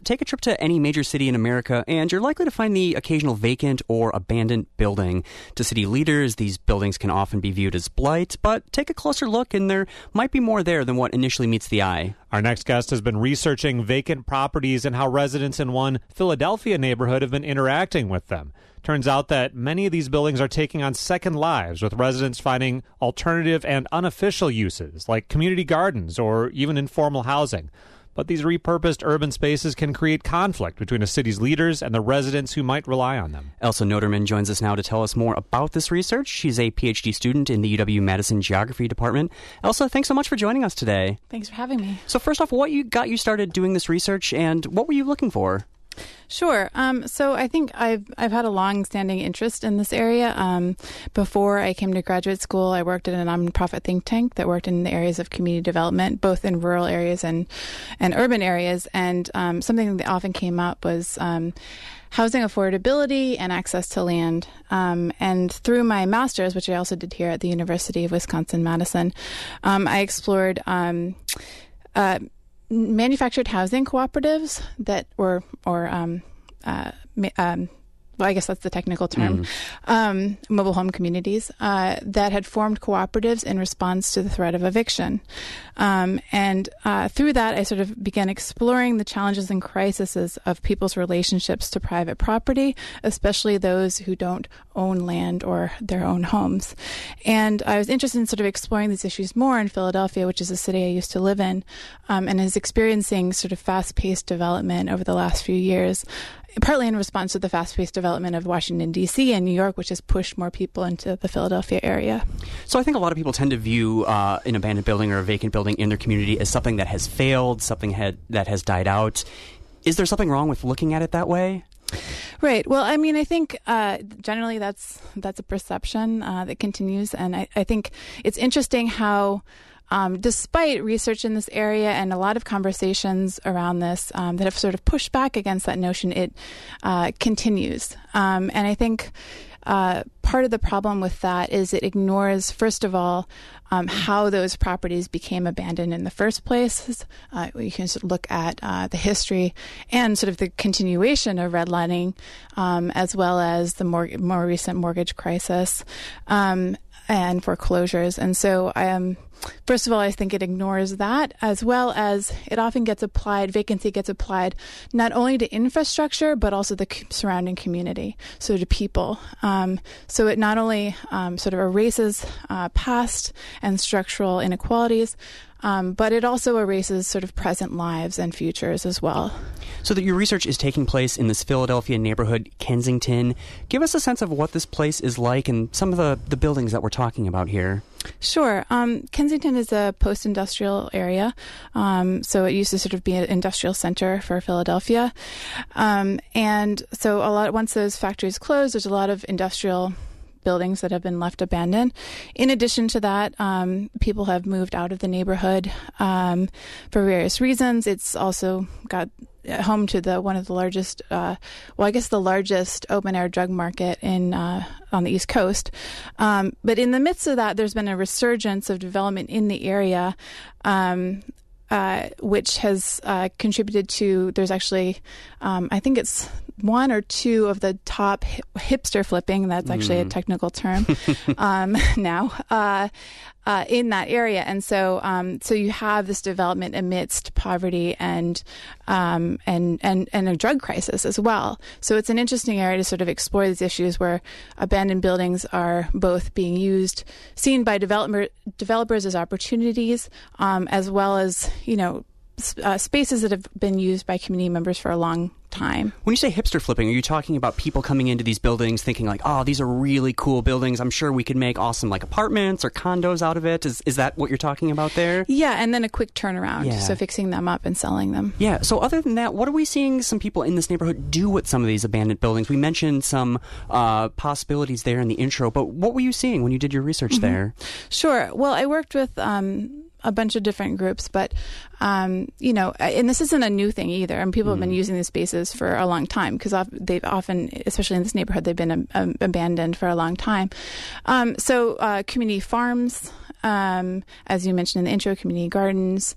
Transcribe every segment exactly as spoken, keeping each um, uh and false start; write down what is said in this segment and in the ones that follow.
take a trip to any major city in America, and you're likely to find the occasional vacant or abandoned building. To city leaders, these buildings can often be viewed as blight, but take a closer look, and there might be more there than what initially meets the eye. Our next guest has been researching vacant properties and how residents in one Philadelphia neighborhood have been interacting with them. Turns out that many of these buildings are taking on second lives, with residents finding alternative and unofficial uses, like community gardens or even informal housing. But these repurposed urban spaces can create conflict between a city's leaders and the residents who might rely on them. Elsa Noterman joins us now to tell us more about this research. She's a P H D student in the U W-Madison Geography Department. Elsa, thanks so much for joining us today. Thanks for having me. So first off, what you got you started doing this research, and what were you looking for? Sure. Um, so I think I've I've had a long-standing interest in this area. Um, before I came to graduate school, I worked at a nonprofit think tank that worked in the areas of community development, both in rural areas and, and urban areas. And um, something that often came up was um, housing affordability and access to land. Um, and through my master's, which I also did here at the University of Wisconsin-Madison, um, I explored um, uh, manufactured housing cooperatives that were, or um, uh, um, well, I guess that's the technical term, mm. um, mobile home communities uh, that had formed cooperatives in response to the threat of eviction. Um, and uh, through that, I sort of began exploring the challenges and crises of people's relationships to private property, especially those who don't own land or their own homes. And I was interested in sort of exploring these issues more in Philadelphia, which is a city I used to live in, um, and is experiencing sort of fast-paced development over the last few years, partly in response to the fast-paced development of Washington, D C and New York, which has pushed more people into the Philadelphia area. So I think a lot of people tend to view uh, an abandoned building or a vacant building in their community as something that has failed, something had, that has died out. Is there something wrong with looking at it that way? Right. Well, I mean, I think uh, generally that's that's a perception uh, that continues. And I, I think it's interesting how Um, despite research in this area and a lot of conversations around this um, that have sort of pushed back against that notion, it uh, continues. Um, and I think uh, part of the problem with that is it ignores, first of all, um, how those properties became abandoned in the first place. Uh, you can sort of look at uh, the history and sort of the continuation of redlining, um, as well as the more, more recent mortgage crisis um, and foreclosures. And so I am... First of all, I think it ignores that, as well as it often gets applied, vacancy gets applied not only to infrastructure, but also the surrounding community, so to people. Um, so it not only um, sort of erases uh, past and structural inequalities, Um, but it also erases sort of present lives and futures as well. So that your research is taking place in this Philadelphia neighborhood, Kensington. Give us a sense of what this place is like and some of the, the buildings that we're talking about here. Sure. Um, Kensington is a post-industrial area. Um, so it used to sort of be an industrial center for Philadelphia. Um, and so a lot, once those factories closed, there's a lot of industrial buildings that have been left abandoned. In addition to that, um, people have moved out of the neighborhood um, for various reasons. It's also got home to the one of the largest, uh, well, I guess the largest open-air drug market in uh, on the East Coast. Um, but in the midst of that, there's been a resurgence of development in the area, um, uh, which has uh, contributed to, there's actually, um, I think it's one or two of the top hip- hipster flipping, that's actually mm. a technical term um, now, uh, uh, in that area. And so um, so you have this development amidst poverty and, um, and, and, and a drug crisis as well. So it's an interesting area to sort of explore these issues where abandoned buildings are both being used, seen by developer, developers as opportunities, um, as well as, you know, Uh, spaces that have been used by community members for a long time. When you say hipster flipping, are you talking about people coming into these buildings thinking like, oh, these are really cool buildings. I'm sure we could make awesome like apartments or condos out of it. Is is that what you're talking about there? Yeah, and then a quick turnaround. Yeah. So fixing them up and selling them. Yeah. So other than that, what are we seeing some people in this neighborhood do with some of these abandoned buildings? We mentioned some uh, possibilities there in the intro, but what were you seeing when you did your research mm-hmm. there? Sure. Well, I worked with Um, a bunch of different groups, but, um, you know, and this isn't a new thing either. And people mm. have been using these spaces for a long time because they've often, especially in this neighborhood, they've been um, abandoned for a long time. Um, so uh, community farms, um, as you mentioned in the intro, community gardens,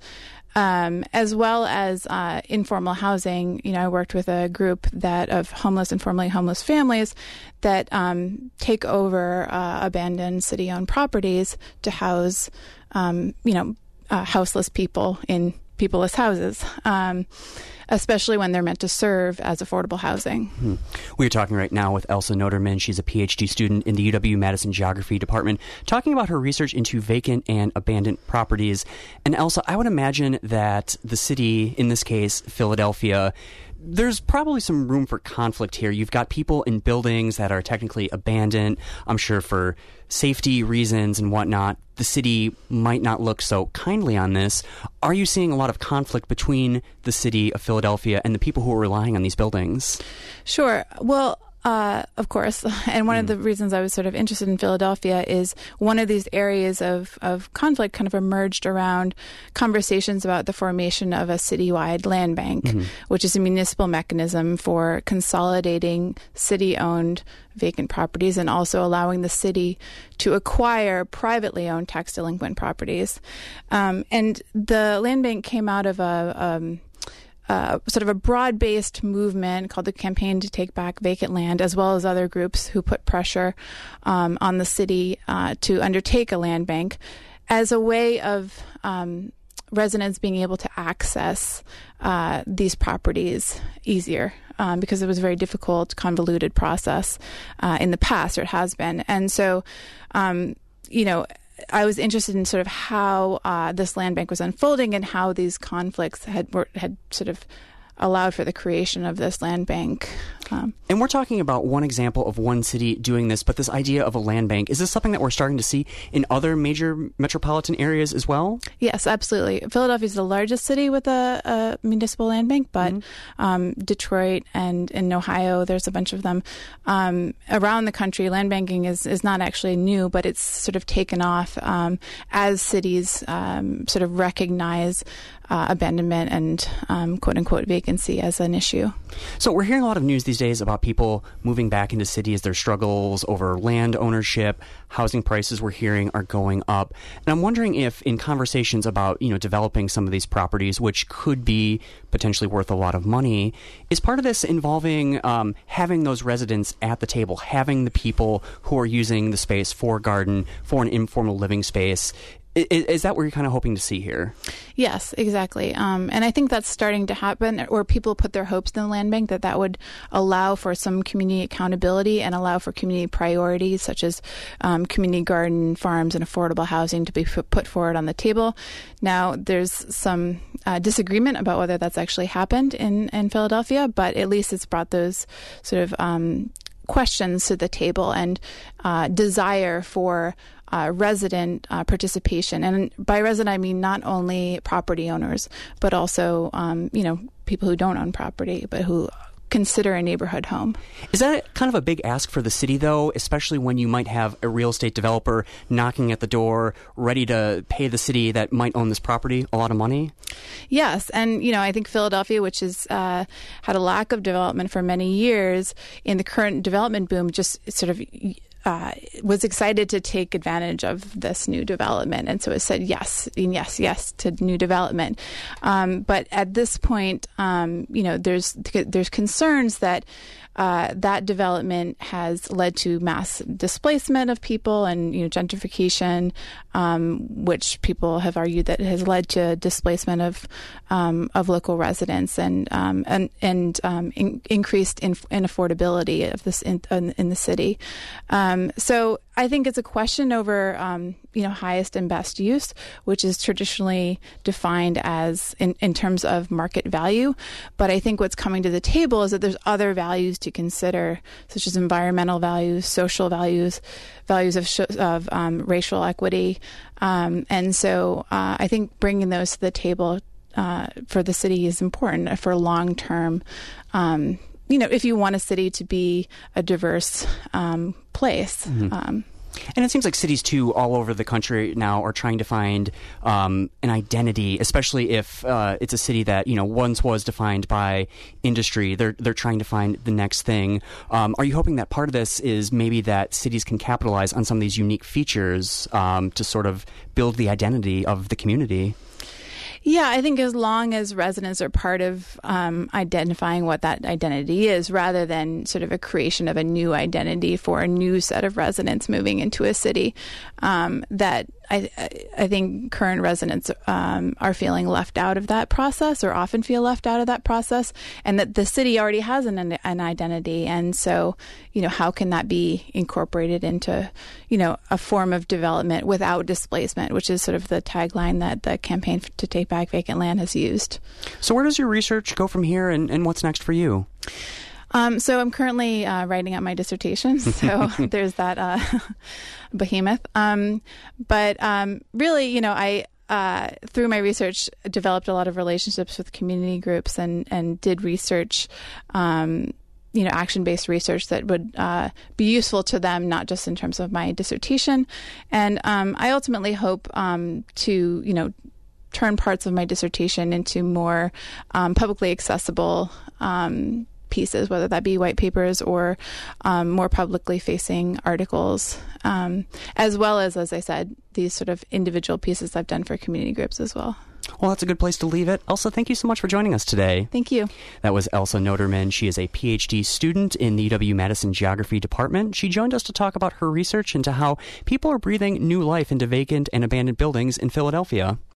Um, as well as uh, informal housing. You know, I worked with a group that of homeless and formerly homeless families that um, take over uh, abandoned city-owned properties to house, um, you know, uh, houseless people in peopleless houses, um, especially when they're meant to serve as affordable housing. Hmm. We're talking right now with Elsa Noterman. She's a P H D student in the U W-Madison Geography Department, talking about her research into vacant and abandoned properties. And Elsa, I would imagine that the city, in this case, Philadelphia, there's probably some room for conflict here. You've got people in buildings that are technically abandoned, I'm sure for safety reasons and whatnot. The city might not look so kindly on this. Are you seeing a lot of conflict between the city of Philadelphia and the people who are relying on these buildings? Sure. Well, Uh, of course. And one mm. of the reasons I was sort of interested in Philadelphia is one of these areas of, of conflict kind of emerged around conversations about the formation of a citywide land bank, mm-hmm. which is a municipal mechanism for consolidating city-owned vacant properties and also allowing the city to acquire privately owned tax delinquent properties. Um, and the land bank came out of a... Um, Uh, sort of a broad-based movement called the Campaign to Take Back Vacant Land, as well as other groups who put pressure um, on the city uh, to undertake a land bank as a way of um, residents being able to access uh, these properties easier, um, because it was a very difficult, convoluted process uh, in the past, or it has been. And so, um, you know, I was interested in sort of how uh, this land bank was unfolding and how these conflicts had were, had sort of allowed for the creation of this land bank. Um, and we're talking about one example of one city doing this, but this idea of a land bank, is this something that we're starting to see in other major metropolitan areas as well? Yes, absolutely. Philadelphia is the largest city with a, a municipal land bank, but mm-hmm. um, Detroit and in Ohio, there's a bunch of them. Um, around the country, land banking is, is not actually new, but it's sort of taken off um, as cities um, sort of recognize uh, abandonment and um, quote-unquote vacancy as an issue. So we're hearing a lot of news these days about people moving back into cities, their struggles over land ownership, housing prices we're hearing are going up. And I'm wondering if in conversations about, you know, developing some of these properties, which could be potentially worth a lot of money, is part of this involving um, having those residents at the table, having the people who are using the space for garden, for an informal living space. Is, is that what you're kind of hoping to see here? Yes, exactly. Um, and I think that's starting to happen, or people put their hopes in the land bank, that that would allow for some community accountability and allow for community priorities such as um, community garden, farms, and affordable housing to be put forward on the table. Now, there's some uh, disagreement about whether that's actually happened in, in Philadelphia, but at least it's brought those sort of um, questions to the table and uh, desire for Uh, resident uh, participation. And by resident, I mean not only property owners, but also, um, you know, people who don't own property, but who consider a neighborhood home. Is that kind of a big ask for the city, though, especially when you might have a real estate developer knocking at the door, ready to pay the city that might own this property a lot of money? Yes. And, you know, I think Philadelphia, which has uh, had a lack of development for many years, in the current development boom, just sort of Uh, was excited to take advantage of this new development. And so it said yes, and yes, yes to new development. Um, but at this point, um, you know, there's there's concerns that uh, that development has led to mass displacement of people and, you know, gentrification, um, which people have argued that has led to displacement of um, of local residents and um, and and um, in, increased in, inaffordability of this in, in, in the city. Um, so I think it's a question over, um, you know, highest and best use, which is traditionally defined as in, in terms of market value. But I think what's coming to the table is that there's other values to consider, such as environmental values, social values, values of, sh- of um, racial equity. Um, and so uh, I think bringing those to the table uh, for the city is important for long-term um you know, if you want a city to be a diverse um, place. Mm-hmm. Um, and it seems like cities, too, all over the country now are trying to find um, an identity, especially if uh, it's a city that, you know, once was defined by industry. They're they're trying to find the next thing. Um, are you hoping that part of this is maybe that cities can capitalize on some of these unique features um, to sort of build the identity of the community? Yeah, I think as long as residents are part of um, identifying what that identity is, rather than sort of a creation of a new identity for a new set of residents moving into a city, um, that I, I think current residents um, are feeling left out of that process, or often feel left out of that process, and that the city already has an, an identity. And so, you know, how can that be incorporated into, you know, a form of development without displacement, which is sort of the tagline that the Campaign to Take Back Vacant Land has used. So where does your research go from here, and, and what's next for you? Um, so I'm currently uh, writing up my dissertation, so there's that uh, behemoth. Um, but um, really, you know, I uh, through my research developed a lot of relationships with community groups, and and did research. Um, you know, action-based research that would uh, be useful to them, not just in terms of my dissertation. And um, I ultimately hope um, to, you know, turn parts of my dissertation into more um, publicly accessible um, pieces, whether that be white papers or um, more publicly facing articles, um, as well as, as I said, these sort of individual pieces I've done for community groups as well. Well, that's a good place to leave it. Elsa, thank you so much for joining us today. Thank you. That was Elsa Noderman. She is a P H D student in the U W-Madison Geography Department. She joined us to talk about her research into how people are breathing new life into vacant and abandoned buildings in Philadelphia.